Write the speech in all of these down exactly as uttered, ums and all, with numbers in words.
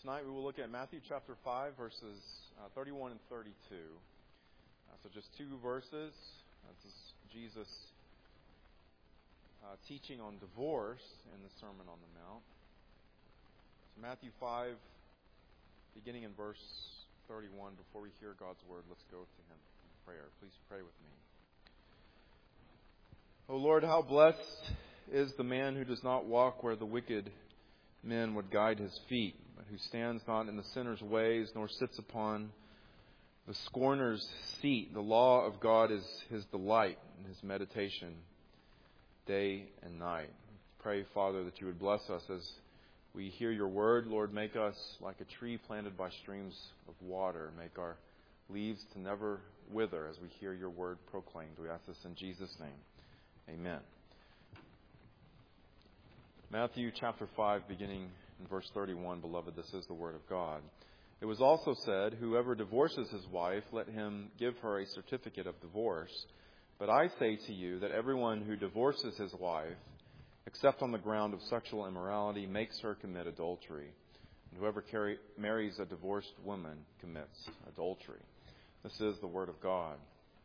Tonight we will look at Matthew chapter five, verses uh, thirty-one and thirty-two. Uh, so just two verses. This is Jesus uh, teaching on divorce in the Sermon on the Mount. So Matthew five, beginning in verse thirty-one. Before we hear God's word, let's go to Him in prayer. Please pray with me. O Lord, how blessed is the man who does not walk where the wicked men would guide his feet, but who stands not in the sinner's ways, nor sits upon the scorner's seat. The law of God is his delight and his meditation day and night. Pray, Father, that you would bless us as we hear your word. Lord, make us like a tree planted by streams of water. Make our leaves to never wither as we hear your word proclaimed. We ask this in Jesus' name. Amen. Matthew chapter five, beginning in verse thirty-one, beloved, this is the word of God. It was also said, whoever divorces his wife, let him give her a certificate of divorce. But I say to you that everyone who divorces his wife, except on the ground of sexual immorality, makes her commit adultery. And whoever carry, marries a divorced woman commits adultery. This is the word of God.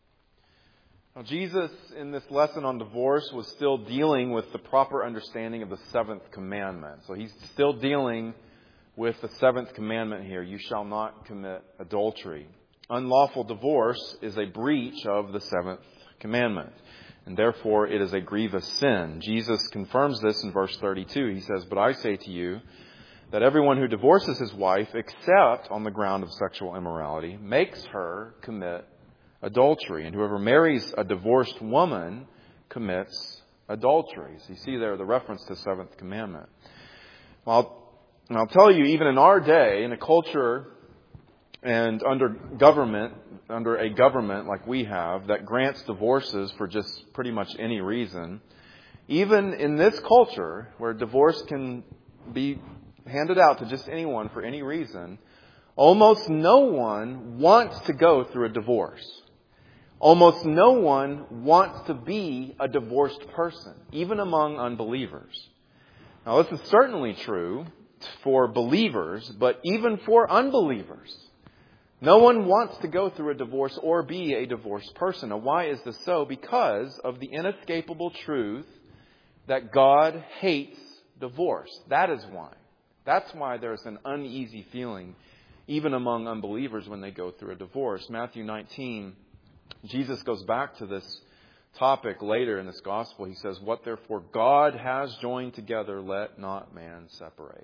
Now, Jesus, in this lesson on divorce, was still dealing with the proper understanding of the seventh commandment. So he's still dealing with the seventh commandment here. You shall not commit adultery. Unlawful divorce is a breach of the seventh commandment, and therefore it is a grievous sin. Jesus confirms this in verse thirty-two. He says, but I say to you that everyone who divorces his wife, except on the ground of sexual immorality, makes her commit adultery. And whoever marries a divorced woman commits adultery. So you see there the reference to the seventh commandment. Well, and I'll tell you, even in our day, in a culture and under government, under a government like we have, that grants divorces for just pretty much any reason, even in this culture where divorce can be handed out to just anyone for any reason, almost no one wants to go through a divorce. Almost no one wants to be a divorced person, even among unbelievers. Now, this is certainly true for believers, but even for unbelievers. No one wants to go through a divorce or be a divorced person. Now, why is this so? Because of the inescapable truth that God hates divorce. That is why. That's why there's an uneasy feeling, even among unbelievers, when they go through a divorce. Matthew nineteen, Jesus goes back to this topic later in this gospel. He says, what therefore God has joined together, let not man separate.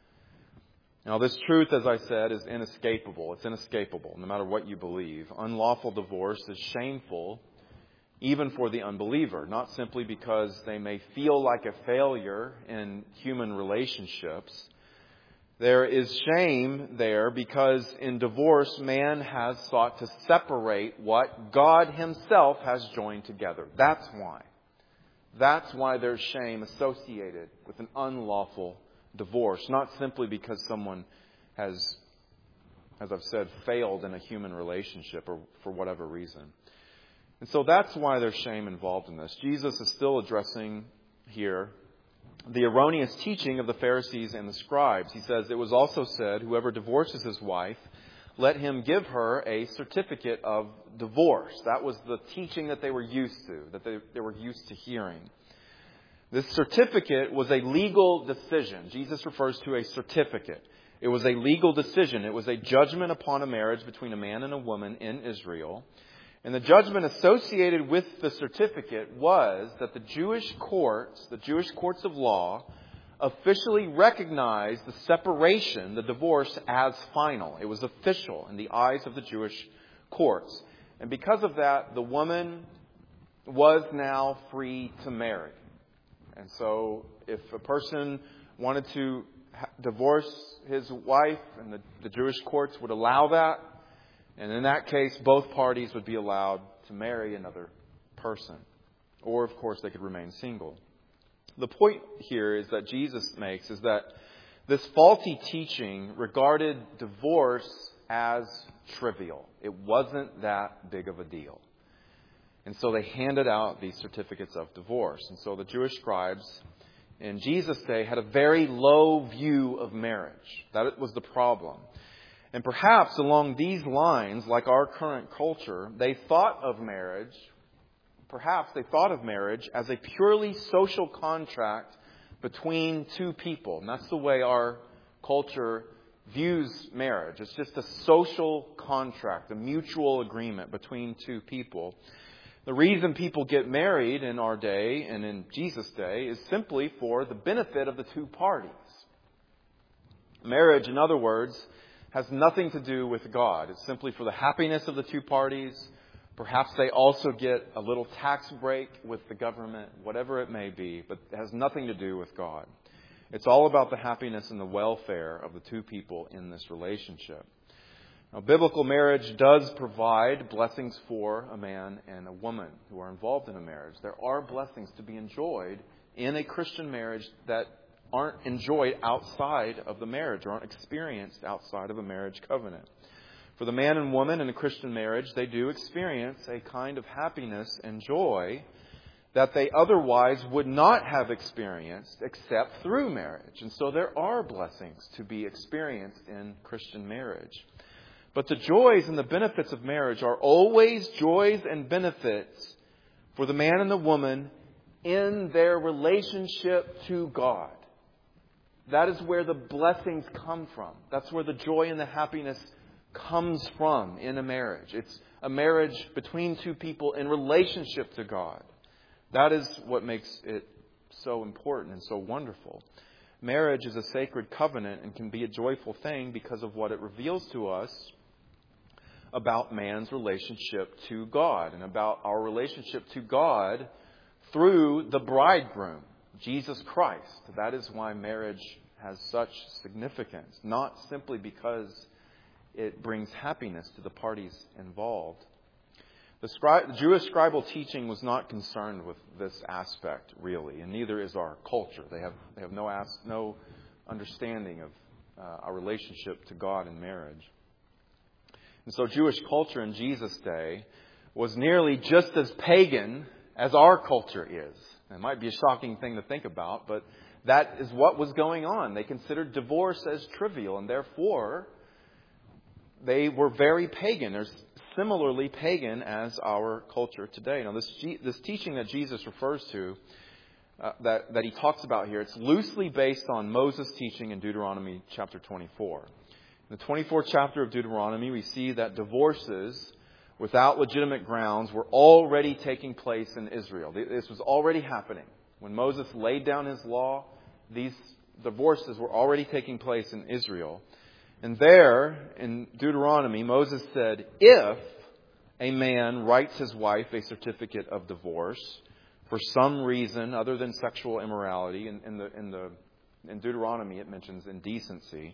Now, this truth, as I said, is inescapable. It's inescapable, no matter what you believe. Unlawful divorce is shameful, even for the unbeliever, not simply because they may feel like a failure in human relationships. There is shame there because in divorce, man has sought to separate what God Himself has joined together. That's why. That's why there's shame associated with an unlawful divorce. Not simply because someone has, as I've said, failed in a human relationship or for whatever reason. And so that's why there's shame involved in this. Jesus is still addressing here the erroneous teaching of the Pharisees and the scribes. He says, it was also said, whoever divorces his wife, let him give her a certificate of divorce. That was the teaching that they were used to, that they, they were used to hearing. This certificate was a legal decision. Jesus refers to a certificate. It was a legal decision. It was a judgment upon a marriage between a man and a woman in Israel. And the judgment associated with the certificate was that the Jewish courts, the Jewish courts of law, officially recognized the separation, the divorce, as final. It was official in the eyes of the Jewish courts. And because of that, the woman was now free to marry. And so if a person wanted to divorce his wife, and the, the Jewish courts would allow that, and in that case, both parties would be allowed to marry another person. Or, of course, they could remain single. The point here is that Jesus makes is that this faulty teaching regarded divorce as trivial. It wasn't that big of a deal. And so they handed out these certificates of divorce. And so the Jewish scribes in Jesus' day had a very low view of marriage. That was the problem. And perhaps along these lines, like our current culture, they thought of marriage, perhaps they thought of marriage as a purely social contract between two people. And that's the way our culture views marriage. It's just a social contract, a mutual agreement between two people. The reason people get married in our day and in Jesus' day is simply for the benefit of the two parties. Marriage, in other words, has nothing to do with God. It's simply for the happiness of the two parties. Perhaps they also get a little tax break with the government, whatever it may be, but it has nothing to do with God. It's all about the happiness and the welfare of the two people in this relationship. Now, biblical marriage does provide blessings for a man and a woman who are involved in a marriage. There are blessings to be enjoyed in a Christian marriage that aren't enjoyed outside of the marriage or aren't experienced outside of a marriage covenant. For the man and woman in a Christian marriage, they do experience a kind of happiness and joy that they otherwise would not have experienced except through marriage. And so there are blessings to be experienced in Christian marriage. But the joys and the benefits of marriage are always joys and benefits for the man and the woman in their relationship to God. That is where the blessings come from. That's where the joy and the happiness comes from in a marriage. It's a marriage between two people in relationship to God. That is what makes it so important and so wonderful. Marriage is a sacred covenant and can be a joyful thing because of what it reveals to us about man's relationship to God and about our relationship to God through the bridegroom, Jesus Christ. That is why marriage has such significance, not simply because it brings happiness to the parties involved. The, scri- the Jewish scribal teaching was not concerned with this aspect, really, and neither is our culture. They have they have no as- no understanding of uh, our relationship to God in marriage. And so Jewish culture in Jesus' day was nearly just as pagan as our culture is. It might be a shocking thing to think about, but that is what was going on. They considered divorce as trivial, and therefore they were very pagan. They're similarly pagan as our culture today. Now, this this teaching that Jesus refers to, uh, that, that he talks about here, it's loosely based on Moses' teaching in Deuteronomy chapter twenty-four. In the twenty-fourth chapter of Deuteronomy, we see that divorces without legitimate grounds were already taking place in Israel. This was already happening. When Moses laid down his law, these divorces were already taking place in Israel. And there, in Deuteronomy, Moses said, if a man writes his wife a certificate of divorce for some reason other than sexual immorality, in, in, the, in, the, in Deuteronomy it mentions indecency,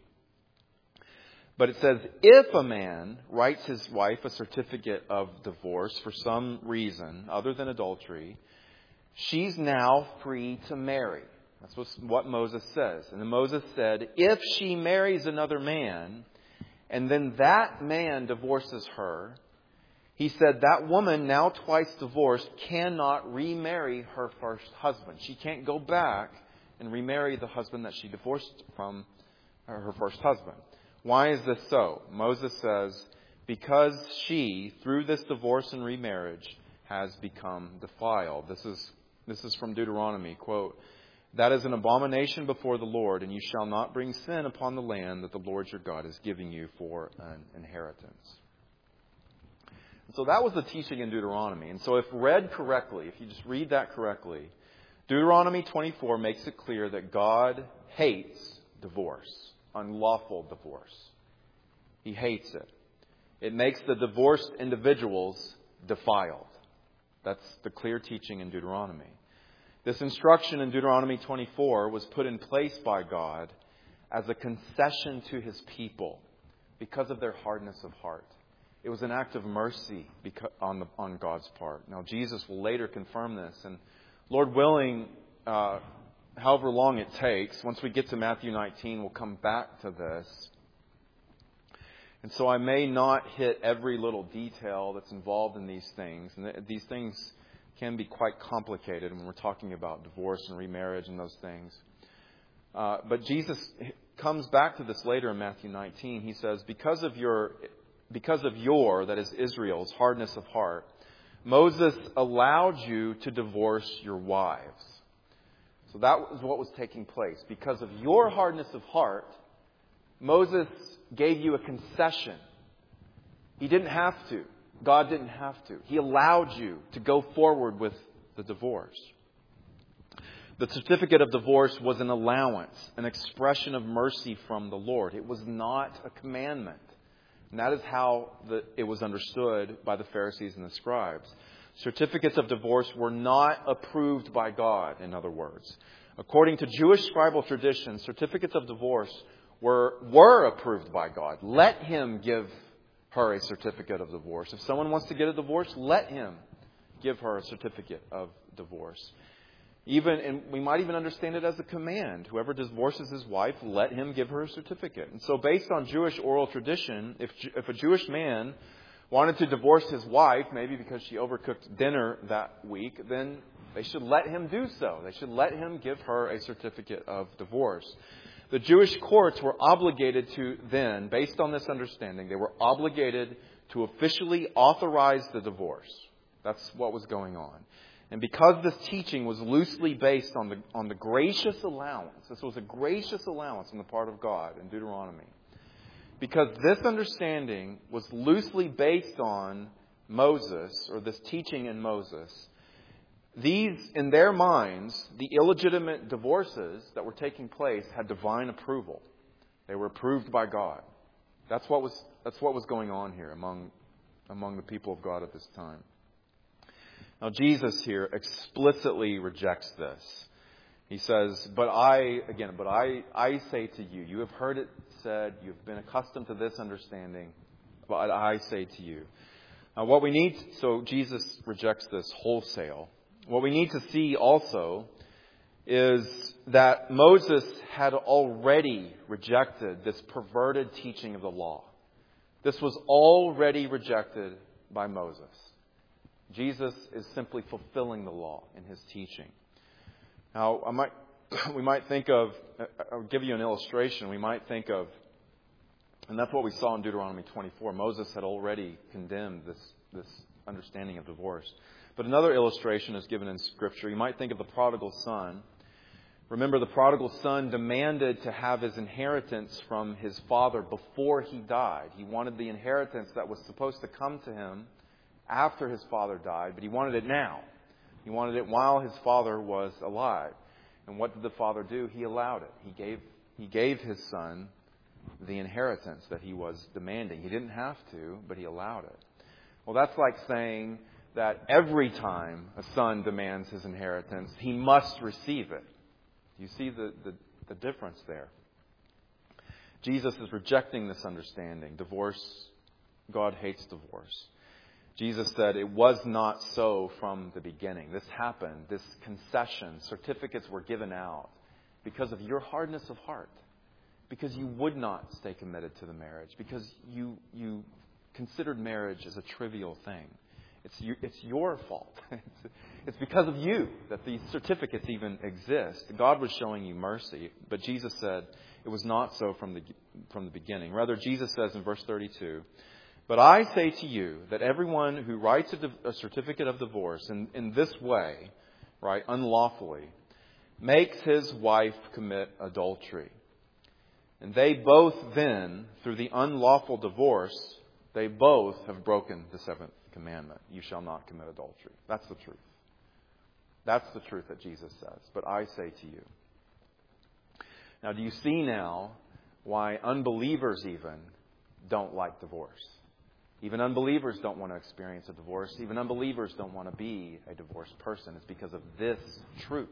but it says, if a man writes his wife a certificate of divorce for some reason other than adultery, she's now free to marry. That's what Moses says. And then Moses said, if she marries another man, and then that man divorces her, he said that woman, now twice divorced, cannot remarry her first husband. She can't go back and remarry the husband that she divorced from, her first husband. Why is this so? Moses says, because she, through this divorce and remarriage, has become defiled. This is this is from Deuteronomy, quote, that is an abomination before the Lord, and you shall not bring sin upon the land that the Lord your God is giving you for an inheritance. And so that was the teaching in Deuteronomy. And so if read correctly, if you just read that correctly, Deuteronomy twenty-four makes it clear that God hates divorce. Unlawful divorce. He hates it. It makes the divorced individuals defiled. That's the clear teaching in Deuteronomy. This instruction in Deuteronomy twenty-four was put in place by God as a concession to His people because of their hardness of heart. It was an act of mercy on, the, on God's part. Now, Jesus will later confirm this. And Lord willing, uh, however long it takes, once we get to Matthew nineteen, we'll come back to this. And so I may not hit every little detail that's involved in these things. And these things can be quite complicated when we're talking about divorce and remarriage and those things. Uh, but Jesus comes back to this later in Matthew nineteen. He says, because of your, because of your, that is Israel's, hardness of heart, Moses allowed you to divorce your wives. So that was what was taking place. Because of your hardness of heart, Moses gave you a concession. He didn't have to. God didn't have to. He allowed you to go forward with the divorce. The certificate of divorce was an allowance, an expression of mercy from the Lord. It was not a commandment. And that is how the, it was understood by the Pharisees and the scribes. Certificates of divorce were not approved by God, in other words. According to Jewish scribal tradition, certificates of divorce were, were approved by God. Let Him give her a certificate of divorce. If someone wants to get a divorce, let Him give her a certificate of divorce. Even, and we might even understand it as a command. Whoever divorces his wife, let him give her a certificate. And so based on Jewish oral tradition, if, if a Jewish man wanted to divorce his wife, maybe because she overcooked dinner that week, then they should let him do so. They should let him give her a certificate of divorce. The Jewish courts were obligated to then, based on this understanding, they were obligated to officially authorize the divorce. That's what was going on. And because this teaching was loosely based on the, on the gracious allowance, this was a gracious allowance on the part of God in Deuteronomy. Because this understanding was loosely based on Moses, or this teaching in Moses, these, in their minds, the illegitimate divorces that were taking place had divine approval. They were approved by God. That's what was, that's what was going on here among, among the people of God at this time. Now, Jesus here explicitly rejects this. He says, but I, again, but I, I say to you, you have heard it said, you've been accustomed to this understanding, but I say to you. Now, what we need, so Jesus rejects this wholesale. What we need to see also is that Moses had already rejected this perverted teaching of the law. This was already rejected by Moses. Jesus is simply fulfilling the law in His teaching. Now, I might, we might think of, I'll give you an illustration. We might think of, and that's what we saw in Deuteronomy twenty-four. Moses had already condemned this, this understanding of divorce. But another illustration is given in Scripture. You might think of the prodigal son. Remember, the prodigal son demanded to have his inheritance from his father before he died. He wanted the inheritance that was supposed to come to him after his father died, but he wanted it now. He wanted it while his father was alive. And what did the father do? He allowed it. He gave, he gave his son the inheritance that he was demanding. He didn't have to, but he allowed it. Well, that's like saying that every time a son demands his inheritance, he must receive it. You see the, the, the difference there. Jesus is rejecting this understanding. Divorce, God hates divorce. Jesus said it was not so from the beginning. This happened, this concession, certificates were given out because of your hardness of heart, because you would not stay committed to the marriage, because you you considered marriage as a trivial thing. It's you, it's your fault. It's because of you that these certificates even exist. God was showing you mercy, but Jesus said it was not so from the from the beginning. Rather, Jesus says in verse thirty-two, but I say to you that everyone who writes a, div- a certificate of divorce in, in this way, right, unlawfully, makes his wife commit adultery. And they both then, through the unlawful divorce, they both have broken the seventh commandment. You shall not commit adultery. That's the truth. That's the truth that Jesus says. But I say to you. Now, do you see now why unbelievers even don't like divorce? Even unbelievers don't want to experience a divorce. Even unbelievers don't want to be a divorced person. It's because of this truth.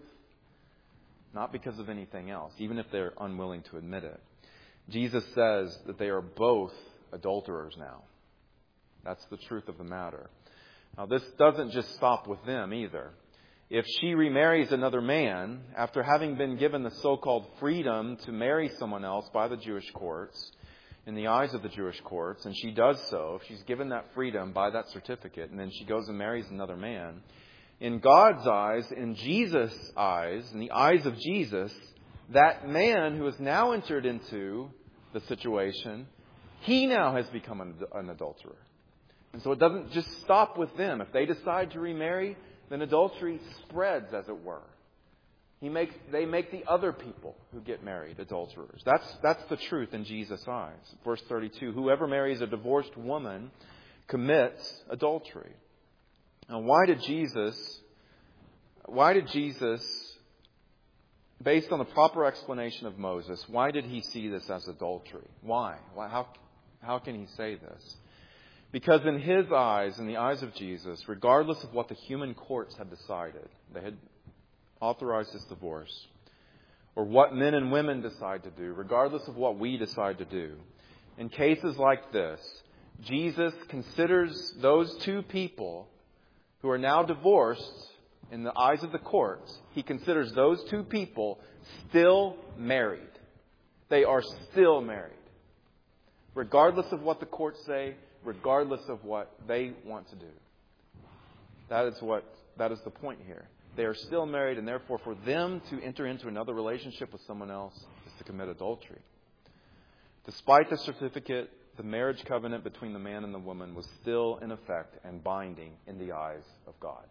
Not because of anything else, even if they're unwilling to admit it. Jesus says that they are both adulterers now. That's the truth of the matter. Now, this doesn't just stop with them either. If she remarries another man, after having been given the so-called freedom to marry someone else by the Jewish courts, in the eyes of the Jewish courts, and she does so, if she's given that freedom by that certificate, and then she goes and marries another man, In God's eyes, in Jesus' eyes, in the eyes of Jesus, that man who has now entered into the situation, he now has become an, an adulterer. And so it doesn't just stop with them. If they decide to remarry, then adultery spreads, as it were. He makes, they make the other people who get married adulterers. That's, that's the truth in Jesus' eyes. Verse thirty-two, whoever marries a divorced woman commits adultery. Now, why did Jesus, why did Jesus, based on the proper explanation of Moses, why did he see this as adultery? Why? Why how, how can he say this? Because in his eyes, in the eyes of Jesus, regardless of what the human courts had decided, they had authorized this divorce, or what men and women decide to do, regardless of what we decide to do, in cases like this, Jesus considers those two people who are now divorced in the eyes of the courts, he considers those two people still married. They are still married. Regardless of what the courts say, regardless of what they want to do. That is what that is the point here. They are still married, and therefore for them to enter into another relationship with someone else is to commit adultery. Despite the certificate, the marriage covenant between the man and the woman was still in effect and binding in the eyes of God.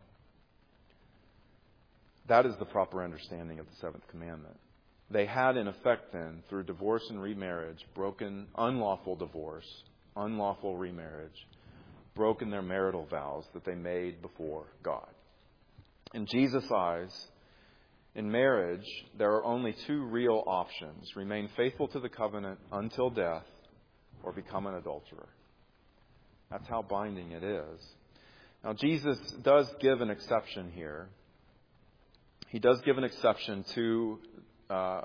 That is the proper understanding of the seventh commandment. They had, in effect then, through divorce and remarriage, broken unlawful divorce, unlawful remarriage, broken their marital vows that they made before God. In Jesus' eyes, in marriage, there are only two real options: remain faithful to the covenant until death, or become an adulterer. That's how binding it is. Now, Jesus does give an exception here. He does give an exception to, uh,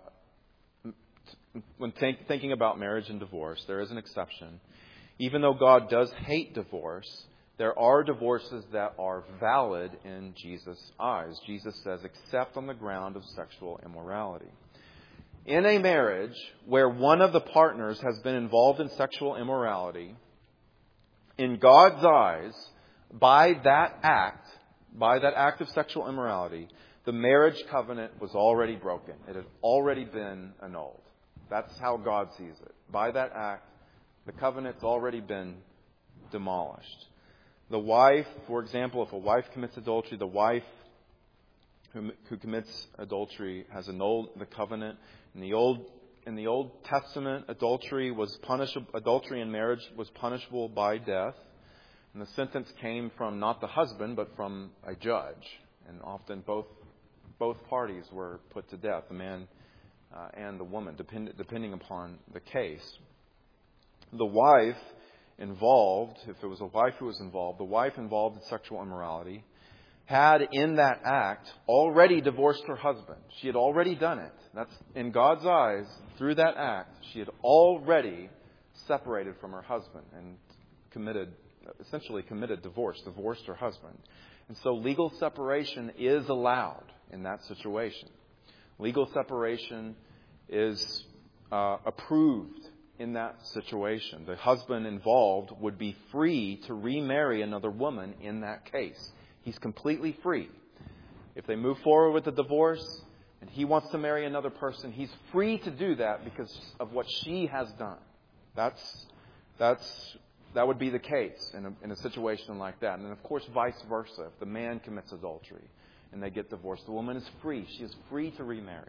when think, thinking about marriage and divorce, there is an exception. Even though God does hate divorce, there are divorces that are valid in Jesus' eyes. Jesus says, except on the ground of sexual immorality. In a marriage where one of the partners has been involved in sexual immorality, in God's eyes, by that act, by that act of sexual immorality, the marriage covenant was already broken. It had already been annulled. That's how God sees it. By that act, the covenant's already been demolished. The wife, for example, if a wife commits adultery, the wife who, who commits adultery has annulled the covenant. In the Old in the Old Testament, adultery was punishable. Adultery in marriage was punishable by death, and the sentence came from not the husband but from a judge. And often both both parties were put to death, the man uh, and the woman, depend, depending upon the case. The wife involved, if it was a wife who was involved, the wife involved in sexual immorality had in that act already divorced her husband. She had already done it. That's in God's eyes, through that act, she had already separated from her husband and committed, essentially committed divorce, divorced her husband. And so legal separation is allowed in that situation. Legal separation is uh, approved in that situation. The husband involved would be free to remarry another woman in that case. He's completely free. If they move forward with the divorce and he wants to marry another person, he's free to do that because of what she has done. That's that's that would be the case in a, in a situation like that. And then, of course, vice versa. If the man commits adultery and they get divorced, the woman is free. She is free to remarry.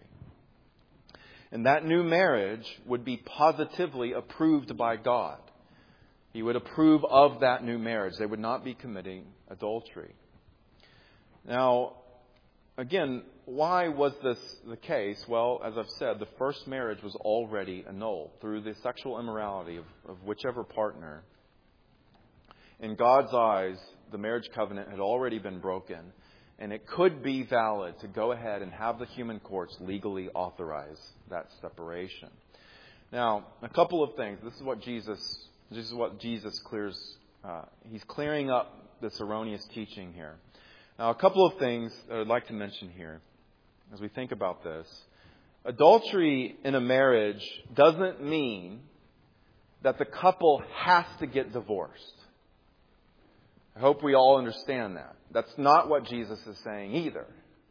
And that new marriage would be positively approved by God. He would approve of that new marriage. They would not be committing adultery. Now, again, why was this the case? Well, as I've said, the first marriage was already annulled through the sexual immorality of, of whichever partner. In God's eyes, the marriage covenant had already been broken, and it could be valid to go ahead and have the human courts legally authorize that separation. Now, a couple of things. This is what Jesus, this is what Jesus clears. Uh, he's clearing up this erroneous teaching here. Now, a couple of things that I'd like to mention here as we think about this. Adultery in a marriage doesn't mean that the couple has to get divorced. I hope we all understand that. That's not what Jesus is saying either.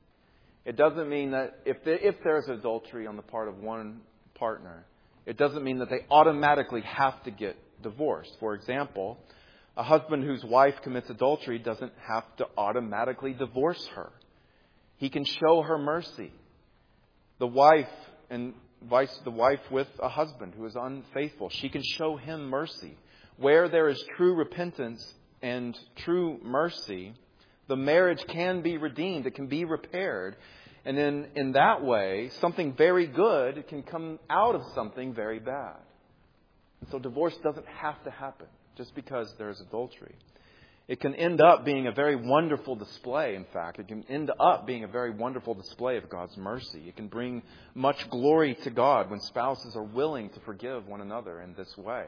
It doesn't mean that if there, if there's adultery on the part of one partner, it doesn't mean that they automatically have to get divorced. For example, a husband whose wife commits adultery doesn't have to automatically divorce her. He can show her mercy. The wife and vice the wife with a husband who is unfaithful, she can show him mercy. Where there is true repentance and true mercy, the marriage can be redeemed. It can be repaired. And then in that way, something very good can come out of something very bad. And so divorce doesn't have to happen just because there is adultery. It can end up being a very wonderful display, in fact. It can end up being a very wonderful display of God's mercy. It can bring much glory to God when spouses are willing to forgive one another in this way.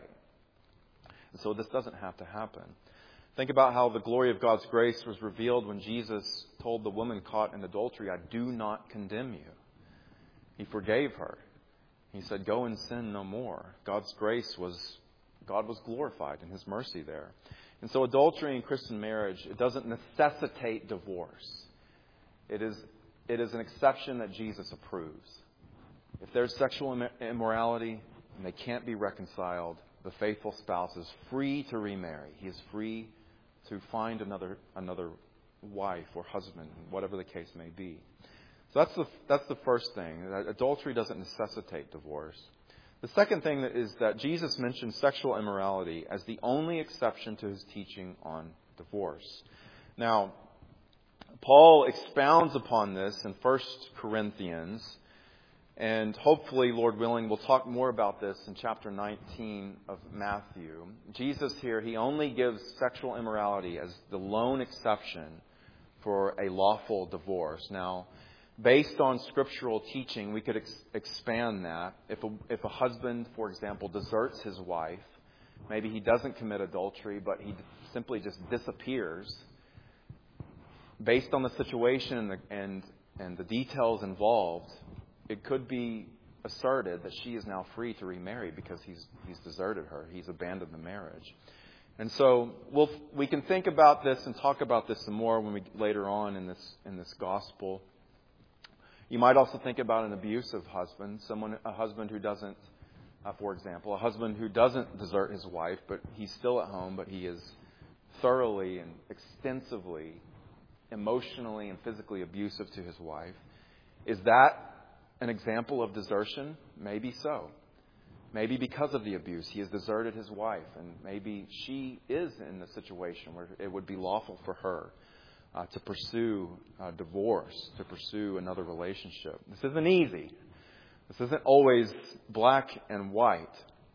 And so this doesn't have to happen. Think about how the glory of God's grace was revealed when Jesus told the woman caught in adultery, I do not condemn you. He forgave her. He said, go and sin no more. God's grace was, God was glorified in His mercy there. And so adultery in Christian marriage, it doesn't necessitate divorce. It is, it is an exception that Jesus approves. If there's sexual immorality and they can't be reconciled, the faithful spouse is free to remarry. He is free to find another another wife or husband, whatever the case may be. So that's the that's the first thing. That adultery doesn't necessitate divorce. The second thing is that Jesus mentions sexual immorality as the only exception to His teaching on divorce. Now, Paul expounds upon this in First Corinthians. And hopefully, Lord willing, we'll talk more about this in chapter nineteen of Matthew. Jesus here, He only gives sexual immorality as the lone exception for a lawful divorce. Now, based on scriptural teaching, we could ex- expand that. If a, if a husband, for example, deserts his wife, maybe he doesn't commit adultery, but he simply just disappears. Based on the situation and the, and, and the details involved, it could be asserted that she is now free to remarry because he's he's deserted her. He's abandoned the marriage. And so we'll, we can think about this and talk about this some more when we later on in this in this gospel. You might also think about an abusive husband, someone a husband who doesn't, uh, for example, a husband who doesn't desert his wife, but he's still at home, but he is thoroughly and extensively, emotionally and physically abusive to his wife. Is that an example of desertion? Maybe so. Maybe because of the abuse, he has deserted his wife, and maybe she is in the situation where it would be lawful for her uh, to pursue uh, divorce, to pursue another relationship. This isn't easy. This isn't always black and white.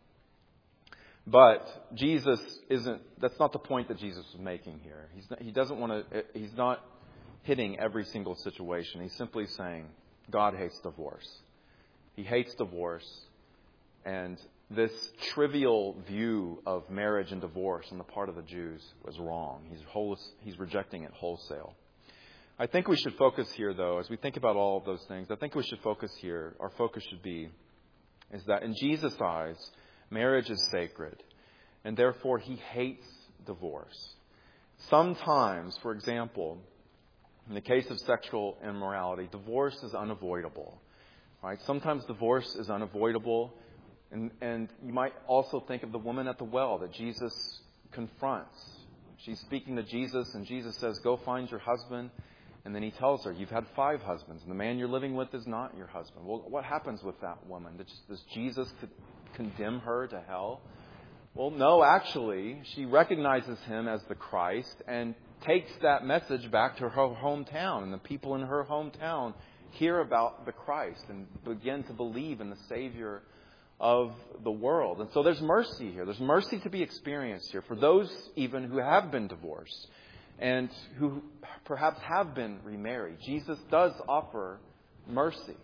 But Jesus isn't, that's not the point that Jesus is making here. He's not, he doesn't want to, he's not hitting every single situation. He's simply saying, God hates divorce. He hates divorce. And this trivial view of marriage and divorce on the part of the Jews was wrong. He's whole, he's rejecting it wholesale. I think we should focus here, though, as we think about all of those things, I think we should focus here, our focus should be, is that in Jesus' eyes, marriage is sacred. And therefore, He hates divorce. Sometimes, for example, in the case of sexual immorality, divorce is unavoidable. Right? Sometimes divorce is unavoidable. And, and you might also think of the woman at the well that Jesus confronts. She's speaking to Jesus, and Jesus says, go find your husband. And then He tells her, you've had five husbands, and the man you're living with is not your husband. Well, what happens with that woman? Does, does Jesus condemn her to hell? Well, no, actually, she recognizes Him as the Christ and takes that message back to her hometown. And the people in her hometown hear about the Christ and begin to believe in the Savior of the world. And so there's mercy here. There's mercy to be experienced here for those even who have been divorced and who perhaps have been remarried. Jesus does offer mercy.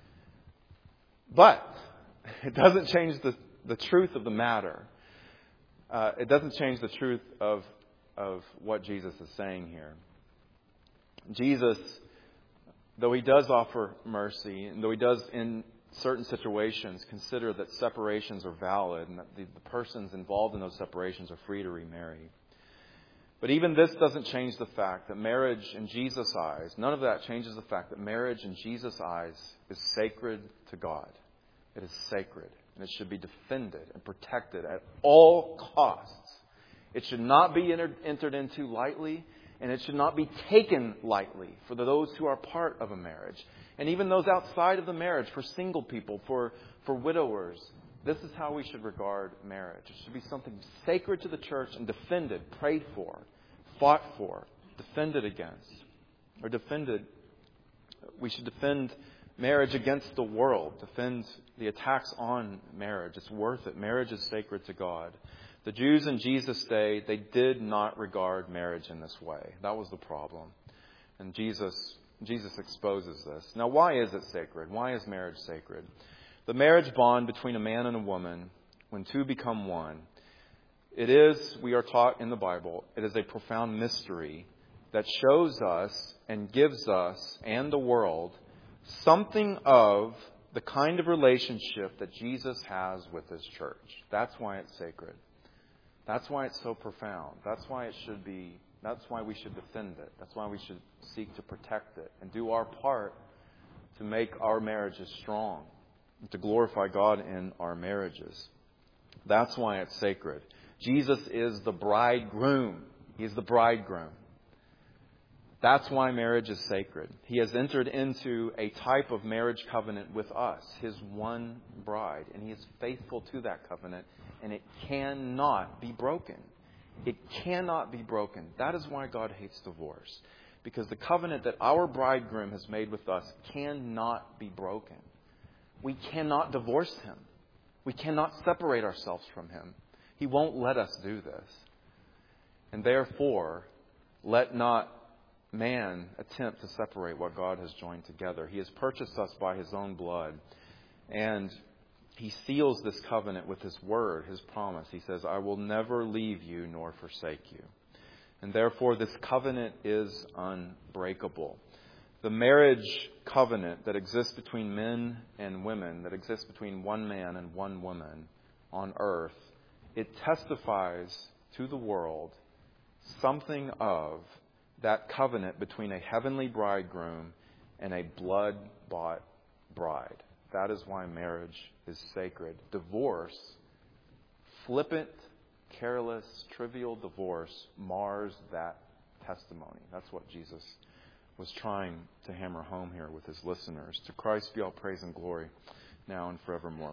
But it doesn't change the, the truth of the matter. Uh, it doesn't change the truth of, of what Jesus is saying here. Jesus, though He does offer mercy, and though He does in certain situations consider that separations are valid and that the, the persons involved in those separations are free to remarry, But even this doesn't change the fact that marriage in Jesus' eyes, none of that changes the fact that marriage in Jesus' eyes is sacred to God. It is sacred, and it should be defended and protected at all costs. It should not be entered, entered into lightly, and it should not be taken lightly for those who are part of a marriage. And even those outside of the marriage, for single people, for, for widowers. This is how we should regard marriage. It should be something sacred to the church and defended, prayed for, fought for, defended against, or defended. We should defend marriage against the world, defend the attacks on marriage. It's worth it. Marriage is sacred to God. The Jews in Jesus' day, they did not regard marriage in this way. That was the problem. And Jesus, Jesus exposes this. Now, why is it sacred? Why is marriage sacred? The marriage bond between a man and a woman, when two become one, it is, we are taught in the Bible, it is a profound mystery that shows us and gives us and the world something of the kind of relationship that Jesus has with His church. That's why it's sacred. That's why it's so profound. That's why it should be, that's why we should defend it. That's why we should seek to protect it and do our part to make our marriages strong, to glorify God in our marriages. That's why it's sacred. Jesus is the bridegroom. He is the bridegroom. That's why marriage is sacred. He has entered into a type of marriage covenant with us, His one bride. And He is faithful to that covenant. And it cannot be broken. It cannot be broken. That is why God hates divorce. Because the covenant that our bridegroom has made with us cannot be broken. We cannot divorce Him. We cannot separate ourselves from Him. He won't let us do this. And therefore, let not man attempt to separate what God has joined together. He has purchased us by His own blood. And He seals this covenant with His word, His promise. He says, I will never leave you nor forsake you. And therefore, this covenant is unbreakable. The marriage covenant that exists between men and women, that exists between one man and one woman on earth, it testifies to the world something of that covenant between a heavenly bridegroom and a blood-bought bride. That is why marriage is sacred. Divorce, flippant, careless, trivial divorce mars that testimony. That's what Jesus was trying to hammer home here with His listeners. To Christ be all praise and glory, now and forevermore.